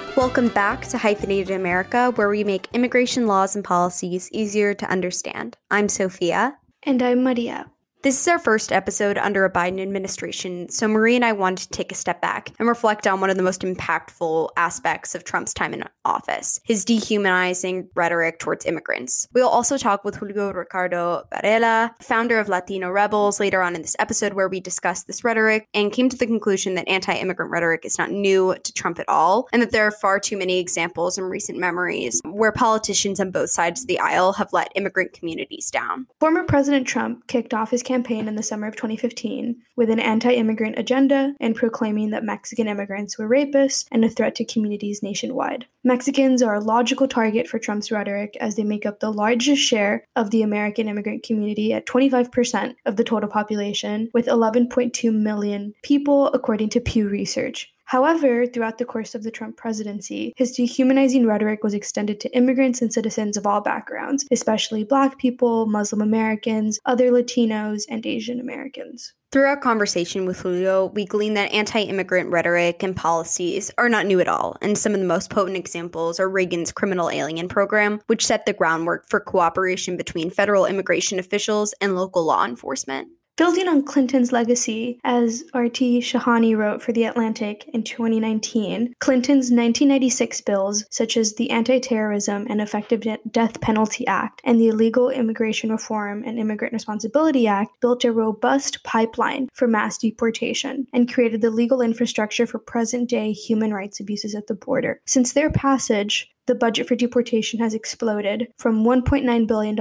Welcome back to Hyphenated America, where we make immigration laws and policies easier to understand. I'm Sophia. And I'm Maria. This is our first episode under a Biden administration, so Marie and I wanted to take a step back and reflect on one of the most impactful aspects of Trump's time in office, his dehumanizing rhetoric towards immigrants. We'll also talk with Julio Ricardo Varela, founder of Latino Rebels, later on in this episode, where we discussed this rhetoric and came to the conclusion that anti-immigrant rhetoric is not new to Trump at all, and that there are far too many examples in recent memories where politicians on both sides of the aisle have let immigrant communities down. Former President Trump kicked off his campaign in the summer of 2015 with an anti-immigrant agenda and proclaiming that Mexican immigrants were rapists and a threat to communities nationwide. Mexicans are a logical target for Trump's rhetoric as they make up the largest share of the American immigrant community at 25% of the total population, with 11.2 million people, according to Pew Research. However, throughout the course of the Trump presidency, his dehumanizing rhetoric was extended to immigrants and citizens of all backgrounds, especially Black people, Muslim Americans, other Latinos, and Asian Americans. Through our conversation with Julio, we gleaned that anti-immigrant rhetoric and policies are not new at all, and some of the most potent examples are Reagan's criminal alien program, which set the groundwork for cooperation between federal immigration officials and local law enforcement. Building on Clinton's legacy, as R.T. Shahani wrote for The Atlantic in 2019, Clinton's 1996 bills, such as the Anti-Terrorism and Effective Death Penalty Act and the Illegal Immigration Reform and Immigrant Responsibility Act, built a robust pipeline for mass deportation and created the legal infrastructure for present-day human rights abuses at the border. Since their passage, the budget for deportation has exploded from $1.9 billion in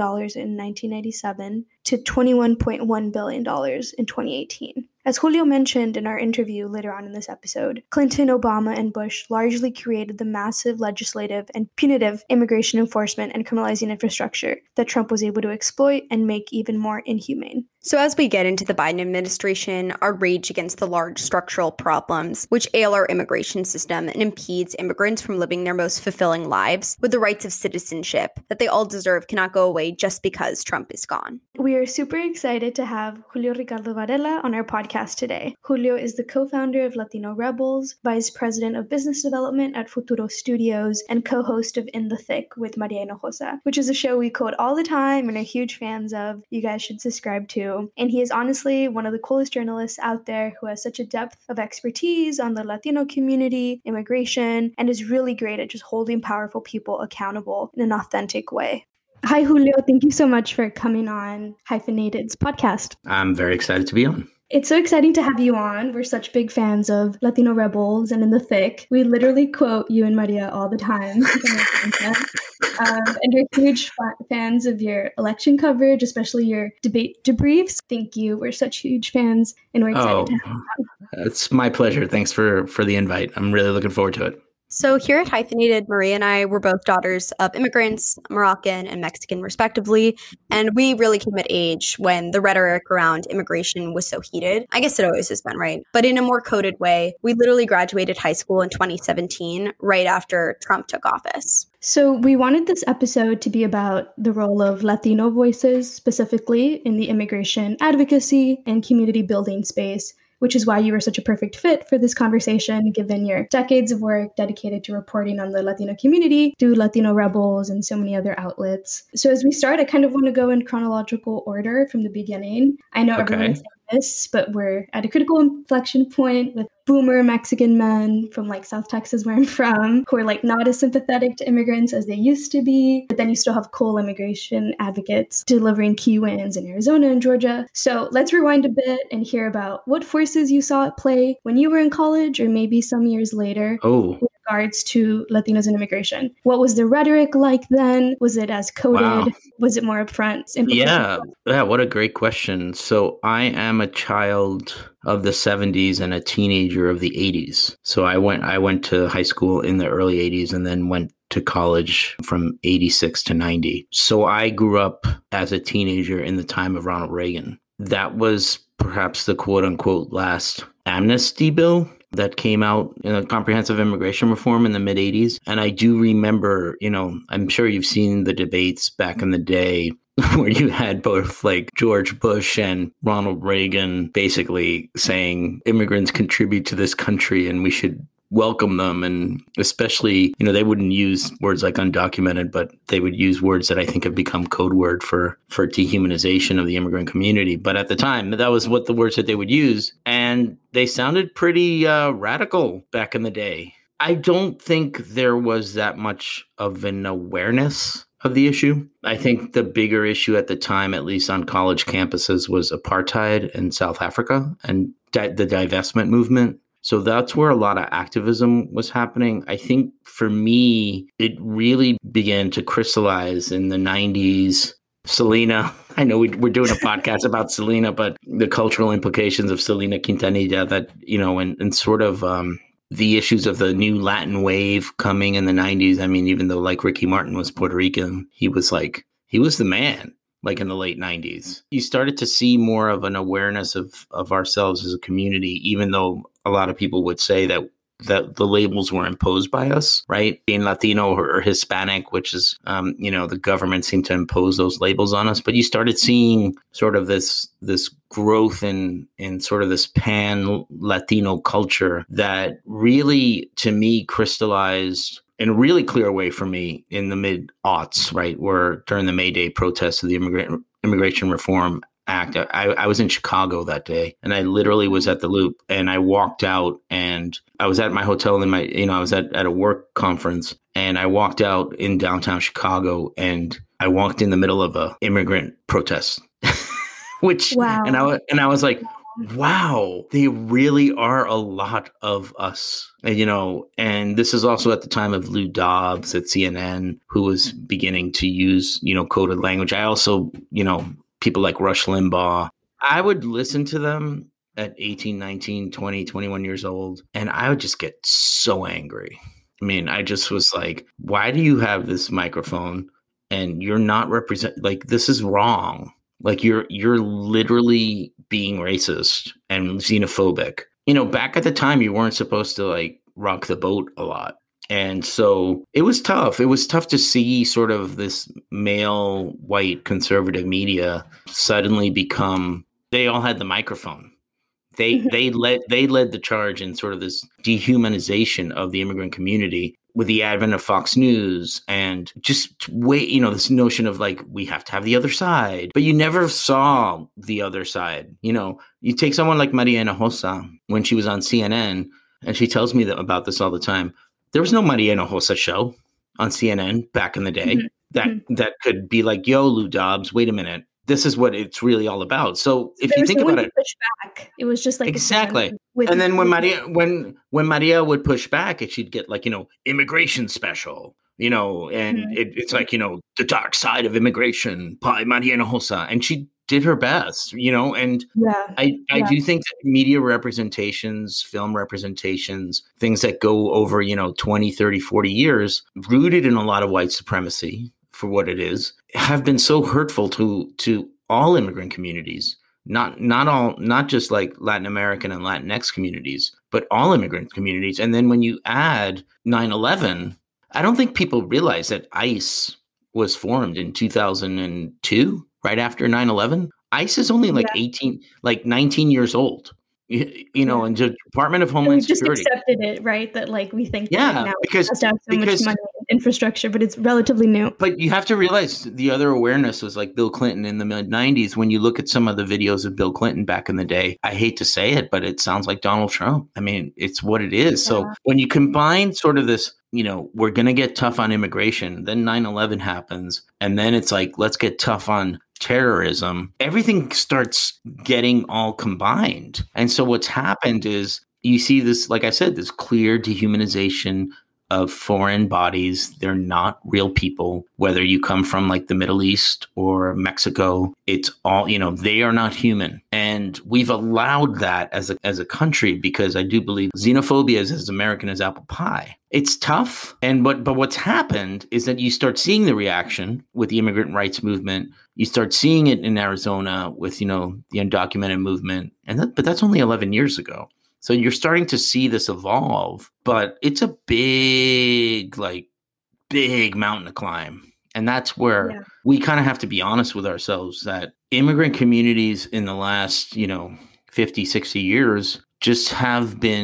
1997 to $21.1 billion in 2018. As Julio mentioned in our interview later on in this episode, Clinton, Obama, and Bush largely created the massive legislative and punitive immigration enforcement and criminalizing infrastructure that Trump was able to exploit and make even more inhumane. So as we get into the Biden administration, our rage against the large structural problems which ail our immigration system and impedes immigrants from living their most fulfilling lives with the rights of citizenship that they all deserve cannot go away just because Trump is gone. We are super excited to have Julio Ricardo Varela on our podcast today. Julio is the co-founder of Latino Rebels, vice president of business development at Futuro Studios, and co-host of In the Thick with Maria Hinojosa, which is a show we quote all the time and are huge fans of. You guys should subscribe to. And he is honestly one of the coolest journalists out there who has such a depth of expertise on the Latino community, immigration, and is really great at just holding powerful people accountable in an authentic way. Hi, Julio. Thank you so much for coming on Hyphenated's podcast. I'm very excited to be on. It's so exciting to have you on. We're such big fans of Latino Rebels and In the Thick. We literally quote you and Maria all the time. And we're huge fans of your election coverage, especially your debate debriefs. Thank you. We're such huge fans, and we're excited to have you on. It's my pleasure. Thanks for the invite. I'm really looking forward to it. So here at Hyphenated, Maria and I were both daughters of immigrants, Moroccan and Mexican respectively, and we really came at age when the rhetoric around immigration was so heated. I guess it always has been, right? But in a more coded way, we literally graduated high school in 2017, right after Trump took office. So we wanted this episode to be about the role of Latino voices, specifically in the immigration advocacy and community building space, which is why you were such a perfect fit for this conversation, given your decades of work dedicated to reporting on the Latino community through Latino Rebels and so many other outlets. So as we start, I kind of want to go in chronological order from the beginning. I know everyone's saying this, but we're at a critical inflection point with boomer Mexican men from like South Texas, where I'm from, who are like not as sympathetic to immigrants as they used to be. But then you still have cool immigration advocates delivering key wins in Arizona and Georgia. So let's rewind a bit and hear about what forces you saw at play when you were in college or maybe some years later. With regards to Latinos and immigration. What was the rhetoric like then? Was it as coded? Wow. Was it more upfront? Yeah, what a great question. So I am a child of the 70s and a teenager of the 80s. So I went to high school in the early 80s and then went to college from 86 to 90. So I grew up as a teenager in the time of Ronald Reagan. That was perhaps the quote unquote last amnesty bill that came out in a comprehensive immigration reform in the mid 80s. And I do remember, I'm sure you've seen the debates back in the day where you had both like George Bush and Ronald Reagan basically saying immigrants contribute to this country and we should welcome them. And especially, they wouldn't use words like undocumented, but they would use words that I think have become code word for dehumanization of the immigrant community. But at the time, that was what the words that they would use. And they sounded pretty radical back in the day. I don't think there was that much of an awareness of the issue. I think the bigger issue at the time, at least on college campuses, was apartheid in South Africa and the divestment movement. So that's where a lot of activism was happening. I think for me, it really began to crystallize in the 90s. Selena, I know we're doing a podcast about Selena, but the cultural implications of Selena Quintanilla that, and sort of the issues of the new Latin wave coming in the 90s. I mean, even though like Ricky Martin was Puerto Rican, he was the man. Like in the late 90s, you started to see more of an awareness of ourselves as a community, even though a lot of people would say that the labels were imposed by us, right? Being Latino or Hispanic, which is, the government seemed to impose those labels on us. But you started seeing sort of this growth in sort of this pan Latino culture that really, to me, crystallized in a really clear way for me in the mid-aughts, right, where during the May Day protests of the Immigration Reform Act, I was in Chicago that day, and I literally was at the Loop, and I walked out, and I was at my hotel I was at a work conference, and I walked out in downtown Chicago, and I walked in the middle of a immigrant protest, which, wow. and I was like, wow, they really are a lot of us, and this is also at the time of Lou Dobbs at CNN, who was beginning to use, coded language. I also, people like Rush Limbaugh, I would listen to them at 18, 19, 20, 21 years old, and I would just get so angry. I mean, I just was like, why do you have this microphone and you're not this is wrong. Like you're literally being racist and xenophobic. Back at the time, you weren't supposed to rock the boat a lot. And so it was tough. It was tough to see sort of this male, white, conservative media suddenly become, they all had the microphone. They led the charge in sort of this dehumanization of the immigrant community with the advent of Fox News and just this notion of we have to have the other side, but you never saw the other side. You take someone like Maria Hinojosa when she was on CNN, and she tells me about this all the time. There was no Maria Hinojosa show on CNN back in the day that could be like, yo, Lou Dobbs, wait a minute. This is what it's really all about. So if you think about it, push back. It was just exactly. And then when Maria would push back, she'd get immigration special, and it's the dark side of immigration by Maria Hinojosa, and she did her best, and I do think that media representations, film representations, things that go over 20, 30, 40 years, rooted in a lot of white supremacy for what it is, have been so hurtful to all immigrant communities, not just Latin American and Latinx communities, but all immigrant communities. And then when you add 9/11, I don't think people realize that ICE was formed in 2002, right after 9/11. ICE is only 19 years old. And the Department of Homeland Security just accepted it, right? That we think now because it has to have so much money and infrastructure, but it's relatively new. But you have to realize the other awareness was Bill Clinton in the mid-90s. When you look at some of the videos of Bill Clinton back in the day, I hate to say it, but it sounds like Donald Trump. I mean, it's what it is. Yeah. So when you combine sort of this, we're going to get tough on immigration, then 9/11 happens, and then it's let's get tough on terrorism, everything starts getting all combined. And so what's happened is you see this, like I said, this clear dehumanization of foreign bodies. They're not real people, whether you come from the Middle East or Mexico. It's all, they are not human. And we've allowed that as a country, because I do believe xenophobia is as American as apple pie. It's tough. But what's happened is that you start seeing the reaction with the immigrant rights movement. You start seeing it in Arizona with, the undocumented movement. But that's only 11 years ago. So you're starting to see this evolve, but it's a big mountain to climb. And that's where we kind of have to be honest with ourselves that immigrant communities in the last, 50, 60 years just have been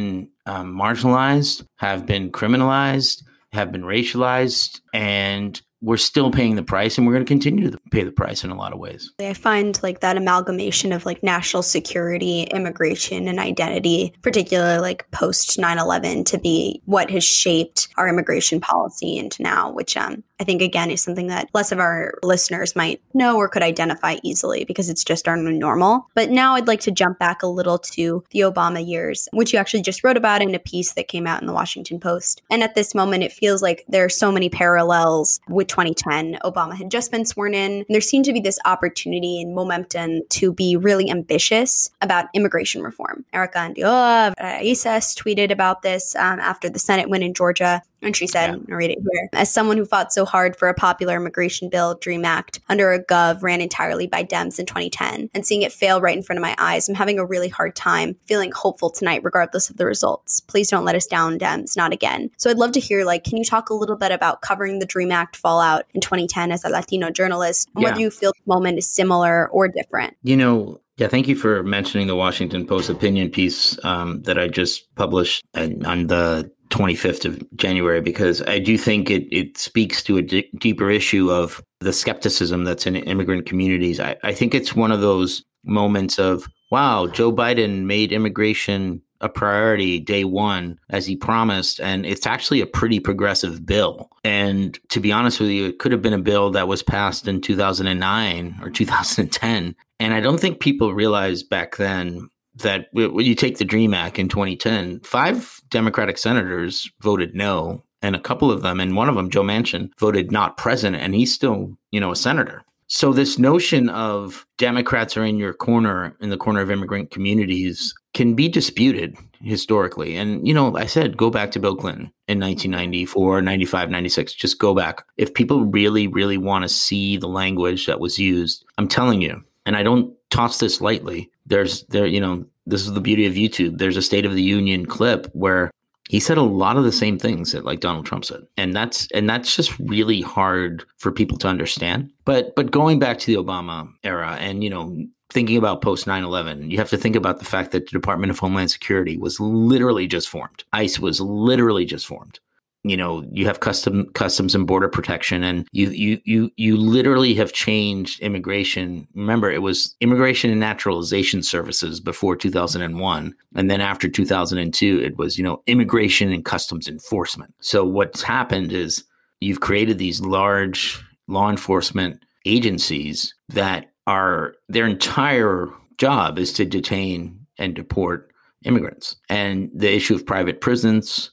marginalized, have been criminalized, have been racialized, and we're still paying the price, and we're going to continue to pay the price in a lot of ways. I find like that amalgamation of like national security, immigration, and identity, particularly like post 9/11, to be what has shaped our immigration policy into now, which I think, again, is something that less of our listeners might know or could identify easily because it's just our new normal. But now I'd like to jump back a little to the Obama years, which you actually just wrote about in a piece that came out in the Washington Post. And at this moment, it feels like there are so many parallels with 2010. Obama had just been sworn in. And there seemed to be this opportunity and momentum to be really ambitious about immigration reform. Erica Andiola Isas tweeted about this after the Senate win in Georgia. And she said, I'll read it here, as someone who fought so hard for a popular immigration bill, DREAM Act, under a gov ran entirely by Dems in 2010, and seeing it fail right in front of my eyes, I'm having a really hard time feeling hopeful tonight, regardless of the results. Please don't let us down, Dems, not again. So I'd love to hear, can you talk a little bit about covering the DREAM Act fallout in 2010 as a Latino journalist, and whether you feel the moment is similar or different? Yeah, thank you for mentioning the Washington Post opinion piece that I just published on the 25th of January, because I do think it speaks to a deeper issue of the skepticism that's in immigrant communities. I think it's one of those moments of, wow, Joe Biden made immigration a priority day one, as he promised, and it's actually a pretty progressive bill. And to be honest with you, it could have been a bill that was passed in 2009 or 2010. And I don't think people realized back then that when you take the DREAM Act in 2010, 5 Democratic senators voted no, and a couple of them, and one of them, Joe Manchin, voted not present, and he's still, a senator. So this notion of Democrats are in your corner, in the corner of immigrant communities, can be disputed historically. And, I said, go back to Bill Clinton in 1994, 95, 96, just go back. If people really, really want to see the language that was used, I'm telling you, and I don't toss this lightly, this is the beauty of YouTube. There's a State of the Union clip where he said a lot of the same things that Donald Trump said. And that's just really hard for people to understand. But going back to the Obama era and, thinking about post 9/11, you have to think about the fact that the Department of Homeland Security was literally just formed. ICE was literally just formed. You have customs and border protection, and you literally have changed immigration. Remember, it was Immigration and Naturalization Services before 2001. And then after 2002, it was, Immigration and Customs Enforcement. So what's happened is you've created these large law enforcement agencies that their entire job is to detain and deport immigrants. And the issue of private prisons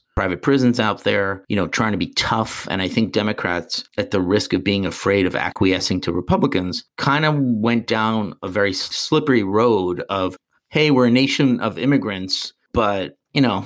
out there, trying to be tough. And I think Democrats, at the risk of being afraid of acquiescing to Republicans, kind of went down a very slippery road of, hey, we're a nation of immigrants, but,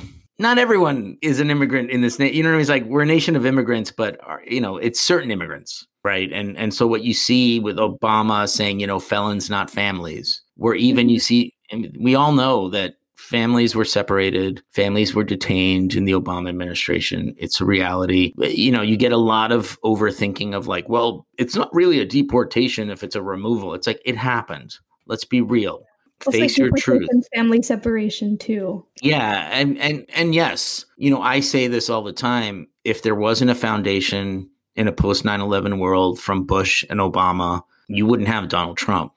not everyone is an immigrant in this nation. It's like, we're a nation of immigrants, but, it's certain immigrants, right? And so what you see with Obama saying, felons, not families, where even you see, and we all know that families were separated, families were detained in the Obama administration. It's a reality. You get a lot of overthinking of well, it's not really a deportation if it's a removal. It's like, it happened. Let's be real. Face your truth. Family separation too. Yeah. And yes, I say this all the time. If there wasn't a foundation in a post 9/11 world from Bush and Obama, you wouldn't have Donald Trump.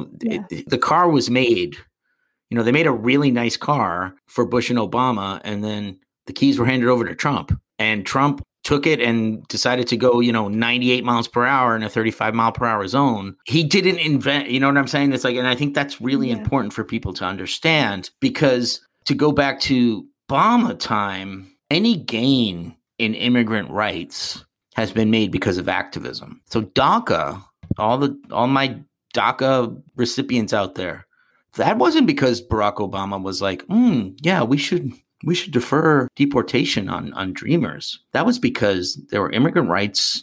The car was made. They made a really nice car for Bush and Obama, and then the keys were handed over to Trump. And Trump took it and decided to go, 98 miles per hour in a 35 mile per hour zone. He didn't invent, you know what I'm saying? It's and I think that's really important for people to understand, because to go back to Obama time, any gain in immigrant rights has been made because of activism. So DACA, all my DACA recipients out there, that wasn't because Barack Obama was like, yeah, we should defer deportation on Dreamers. That was because there were immigrant rights,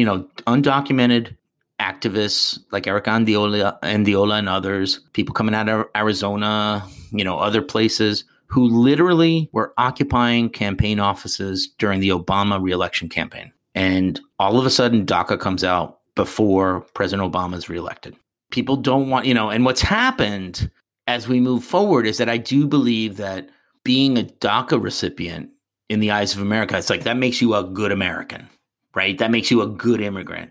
undocumented activists like Erica Andiola and others, people coming out of Arizona, other places, who literally were occupying campaign offices during the Obama reelection campaign. And all of a sudden, DACA comes out before President Obama is reelected. People don't want, and what's happened as we move forward is that I do believe that being a DACA recipient in the eyes of America, it's like that makes you a good American, right? That makes you a good immigrant.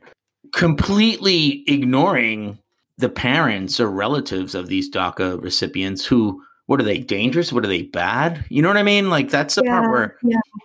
Completely ignoring the parents or relatives of these DACA recipients who, what are they, dangerous? What are they, bad? You know what I mean? Like that's the part where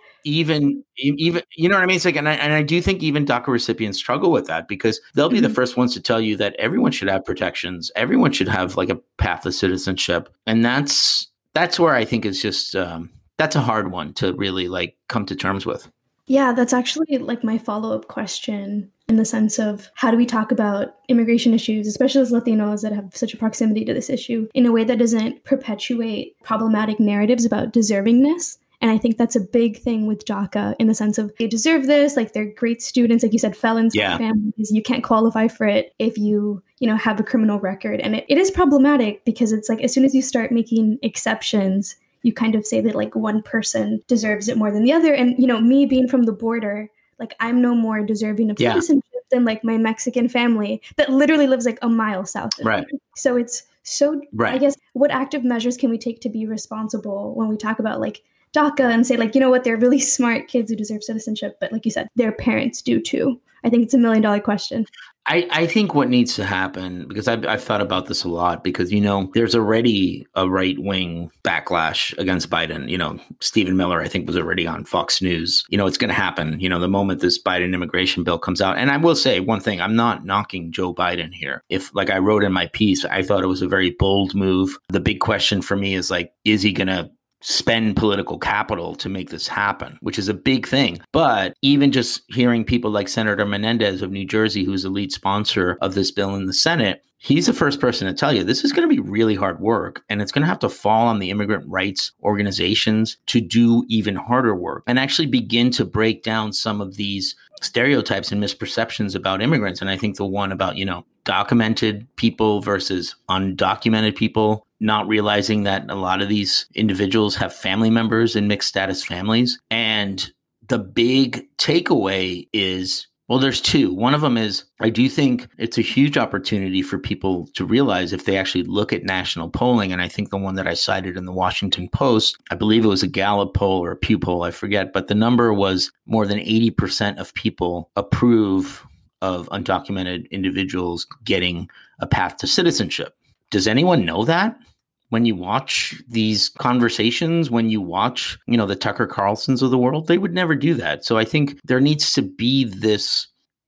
even, you know what I mean? It's like, and I do think even DACA recipients struggle with that because they'll be the first ones to tell you that everyone should have protections. Everyone should have like a path to citizenship. And that's where I think it's just, that's a hard one to really like come to terms with. Yeah, that's actually like my follow-up question in the sense of how do we talk about immigration issues, especially as Latinos that have such a proximity to this issue, in a way that doesn't perpetuate problematic narratives about deservingness. And I think that's a big thing with DACA in the sense of they deserve this, like they're great students, like you said, felons, families, you can't qualify for it if you have a criminal record. And it is problematic because it's like as soon as you start making exceptions, you kind of say that like one person deserves it more than the other. And, me being from the border, like I'm no more deserving of citizenship than like my Mexican family that literally lives like a mile south of me. So it's so, I guess, what active measures can we take to be responsible when we talk about like DACA and say like, you know what, they're really smart kids who deserve citizenship. But like you said, their parents do too. I think it's $1 million question. I think what needs to happen, because I've thought about this a lot, because, there's already a right-wing backlash against Biden. Stephen Miller, I think, was already on Fox News. It's going to happen, the moment this Biden immigration bill comes out. And I will say one thing, I'm not knocking Joe Biden here. If, like I wrote in my piece, I thought it was a very bold move. The big question for me is like, is he going to spend political capital to make this happen, which is a big thing. But even just hearing people like Senator Menendez of New Jersey, who's the lead sponsor of this bill in the Senate, he's the first person to tell you this is going to be really hard work, and it's going to have to fall on the immigrant rights organizations to do even harder work and actually begin to break down some of these stereotypes and misperceptions about immigrants. And I think the one about, documented people versus undocumented people, not realizing that a lot of these individuals have family members in mixed status families. And the big takeaway is, well, there's two. One of them is, I do think it's a huge opportunity for people to realize if they actually look at national polling. And I think the one that I cited in the Washington Post, I believe it was a Gallup poll or a Pew poll, I forget, but the number was more than 80% of people approve of undocumented individuals getting a path to citizenship. Does anyone know that? When you watch these conversations, when you watch, the Tucker Carlsons of the world, they would never do that. So I think there needs to be this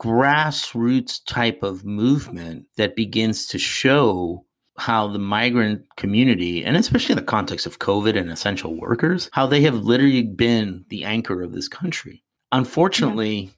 grassroots type of movement that begins to show how the migrant community, and especially in the context of COVID and essential workers, how they have literally been the anchor of this country. Unfortunately,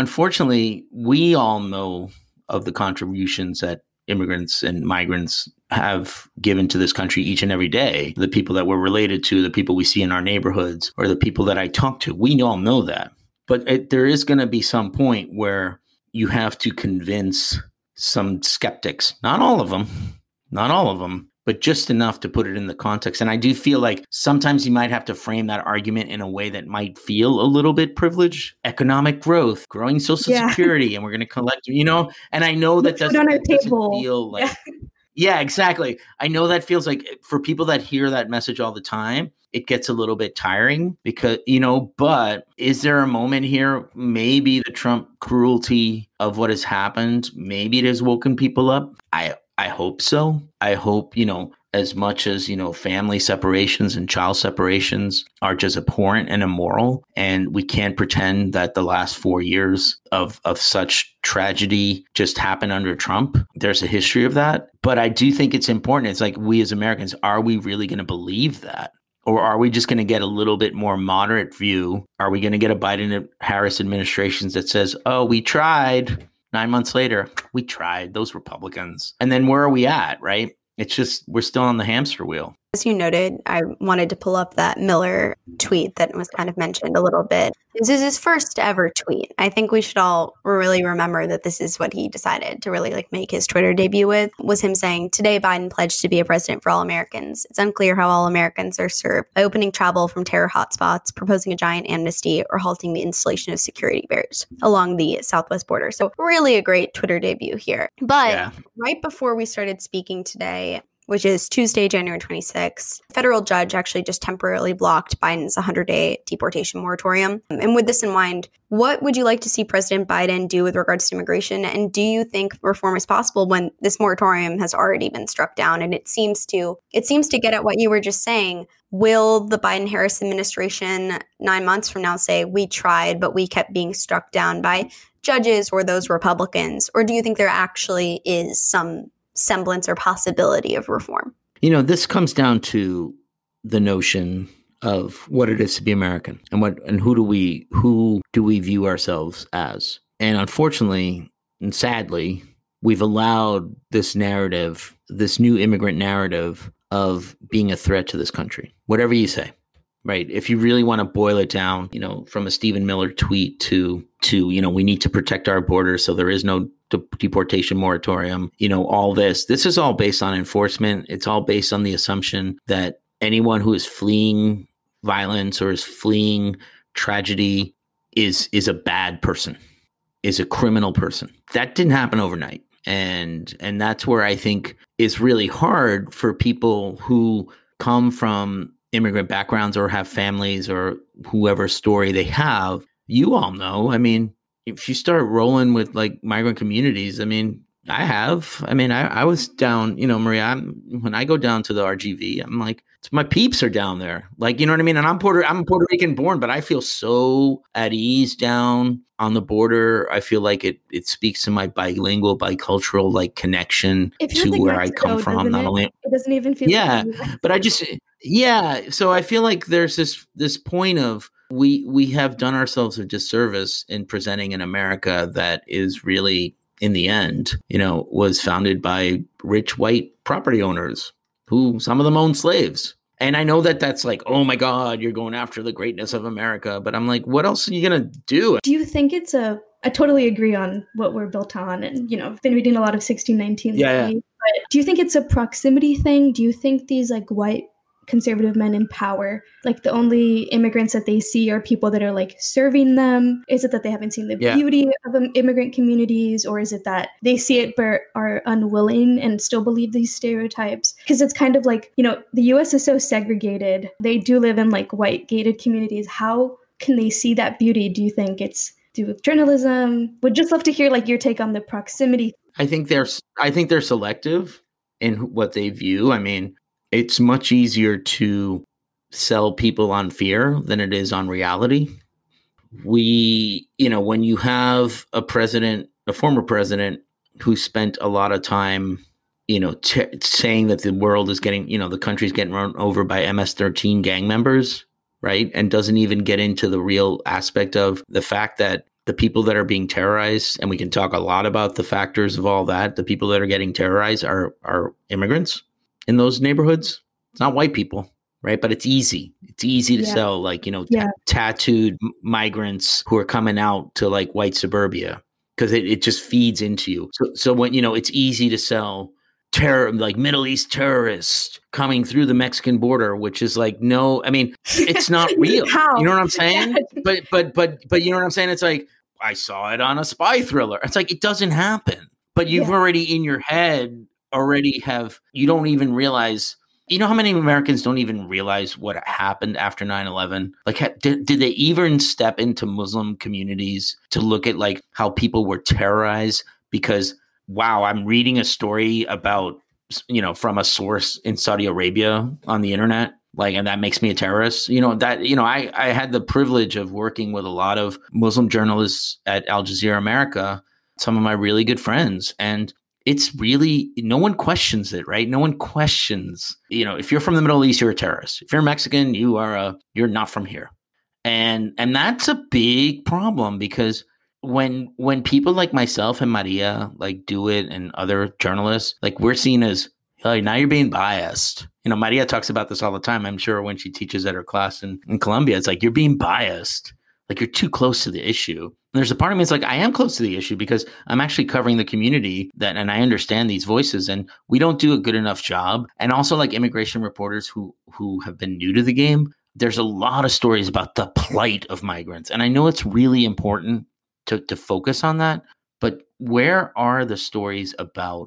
we all know of the contributions that immigrants and migrants have given to this country each and every day. The people that we're related to, the people we see in our neighborhoods, or the people that I talk to, we all know that. But there is going to be some point where you have to convince some skeptics, not all of them, but just enough to put it in the context. And I do feel like sometimes you might have to frame that argument in a way that might feel a little bit privileged. Economic growth, growing Social Security, and we're going to collect, and I know that doesn't feel like, yeah, exactly. I know that feels like for people that hear that message all the time, it gets a little bit tiring because, but is there a moment here? Maybe the Trump cruelty of what has happened, maybe it has woken people up. I hope so. I hope, as much as, family separations and child separations are just abhorrent and immoral, and we can't pretend that the last 4 years of such tragedy just happened under Trump. There's a history of that. But I do think it's important. It's like, we as Americans, are we really going to believe that? Or are we just going to get a little bit more moderate view? Are we going to get a Biden-Harris administration that says, oh, we tried? 9 months later, we tried, those Republicans. And then where are we at, right? It's just, we're still on the hamster wheel. As you noted, I wanted to pull up that Miller tweet that was kind of mentioned a little bit. This is his first ever tweet. I think we should all really remember that this is what he decided to really make his Twitter debut with, was him saying, "Today, Biden pledged to be a president for all Americans. It's unclear how all Americans are served by opening travel from terror hotspots, proposing a giant amnesty, or halting the installation of security barriers along the southwest border." So really a great Twitter debut here. But right before we started speaking today, which is Tuesday, January 26th. A federal judge actually just temporarily blocked Biden's 100-day deportation moratorium. And with this in mind, what would you like to see President Biden do with regards to immigration? And do you think reform is possible when this moratorium has already been struck down? And it seems to get at what you were just saying. Will the Biden-Harris administration 9 months from now say, we tried, but we kept being struck down by judges or those Republicans? Or do you think there actually is some semblance or possibility of reform? This comes down to the notion of what it is to be American and who do we view ourselves as. And unfortunately and sadly, we've allowed this narrative, this new immigrant narrative of being a threat to this country, whatever you say. Right. If you really want to boil it down, from a Stephen Miller tweet to we need to protect our borders so there is no deportation moratorium, all this is all based on enforcement. It's all based on the assumption that anyone who is fleeing violence or is fleeing tragedy is a bad person, is a criminal person. That didn't happen overnight. And that's where I think it's really hard for people who come from immigrant backgrounds or have families or whoever story they have. You all know, if you start rolling with like migrant communities, I was down, Maria, when I go down to the RGV, I'm like, my peeps are down there. Like, you know what I mean? And I'm Puerto Rican born, but I feel so at ease down on the border. I feel like it speaks to my bicultural like connection to where I come from. Not only it doesn't even feel but so I feel like there's this point of we have done ourselves a disservice in presenting an America that is really, in the end, was founded by rich white property owners who some of them own slaves. And I know that that's like, oh my God, you're going after the greatness of America. But I'm like, what else are you going to do? Do you think I totally agree on what we're built on. And, I've been reading a lot of 1619 lately. But do you think it's a proximity thing? Do you think these like white conservative men in power, like the only immigrants that they see are people that are like serving them? Is it that they haven't seen the beauty of immigrant communities, or is it that they see it but are unwilling and still believe these stereotypes? Because it's kind of like, the US is so segregated. They do live in like white gated communities. How can they see that beauty? Do you think it's do with journalism? Would just love to hear like your take on the proximity. I think they're selective in what they view. It's much easier to sell people on fear than it is on reality. When you have a former president who spent a lot of time, saying that the world is getting, the country's getting run over by MS-13 gang members, right? And doesn't even get into the real aspect of the fact that the people that are being terrorized, and we can talk a lot about the factors of all that, the people that are getting terrorized are immigrants in those neighborhoods. It's not white people, right? But it's easy. It's easy to sell like, tattooed migrants who are coming out to like white suburbia because it just feeds into you. So when, it's easy to sell terror, like Middle East terrorists coming through the Mexican border, which is like, no, it's not real. You know what I'm saying? But you know what I'm saying? It's like, I saw it on a spy thriller. It's like, it doesn't happen, but you've already in your head you don't even realize, how many Americans don't even realize what happened after 9/11? Like, did they even step into Muslim communities to look at like how people were terrorized? Because, wow, I'm reading a story about, from a source in Saudi Arabia on the internet, like, and that makes me a terrorist. I had the privilege of working with a lot of Muslim journalists at Al Jazeera America, some of my really good friends, and it's really, no one questions it, right? No one questions, if you're from the Middle East, you're a terrorist. If you're Mexican, you're not from here. And that's a big problem because when people like myself and Maria like do it and other journalists, like we're seen as, oh, now you're being biased. Maria talks about this all the time. I'm sure when she teaches at her class in Columbia, it's like, you're being biased. Like you're too close to the issue. And there's a part of me that's like, I am close to the issue because I'm actually covering the community and I understand these voices, and we don't do a good enough job. And also like immigration reporters who have been new to the game, there's a lot of stories about the plight of migrants. And I know it's really important to focus on that, but where are the stories about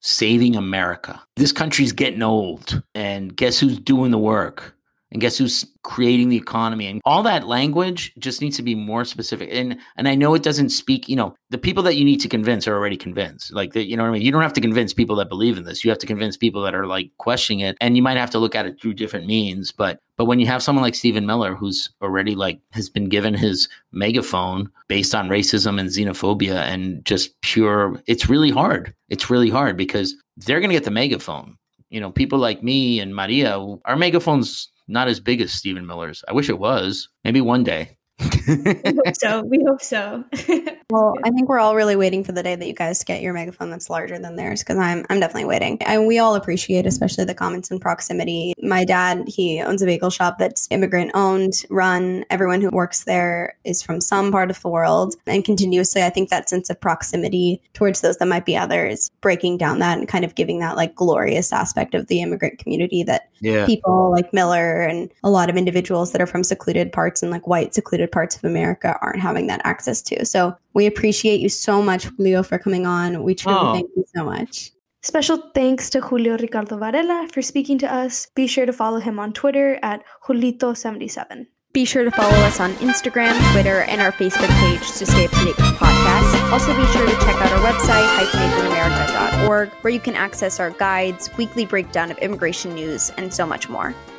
saving America. This country's getting old, and guess who's doing the work? And guess who's creating the economy? And all that language just needs to be more specific. And I know it doesn't speak, the people that you need to convince are already convinced. Like, you know what I mean? You don't have to convince people that believe in this. You have to convince people that are like questioning it. And you might have to look at it through different means. But when you have someone like Stephen Miller, who's already has been given his megaphone based on racism and xenophobia and just pure, it's really hard. It's really hard because they're going to get the megaphone. People like me and Maria, our megaphone's not as big as Stephen Miller's. I wish it was. Maybe one day. We hope so. Well, I think we're all really waiting for the day that you guys get your megaphone that's larger than theirs, because I'm definitely waiting. And we all appreciate, especially the comments in proximity. My dad, he owns a bagel shop that's immigrant owned, run. Everyone who works there is from some part of the world. And continuously, I think that sense of proximity towards those that might be others, breaking down that and kind of giving that glorious aspect of the immigrant community that people like Miller and a lot of individuals that are from secluded parts and white secluded parts of America aren't having that access to. So we appreciate you so much, Julio, for coming on. We truly thank you so much. Special thanks to Julio Ricardo Varela for speaking to us. Be sure to follow him on Twitter at Julito77. Be sure to follow us on Instagram, Twitter, and our Facebook page to stay up to date with the podcast. Also, be sure to check out our website, hyphenationamerica.org, where you can access our guides, weekly breakdown of immigration news, and so much more.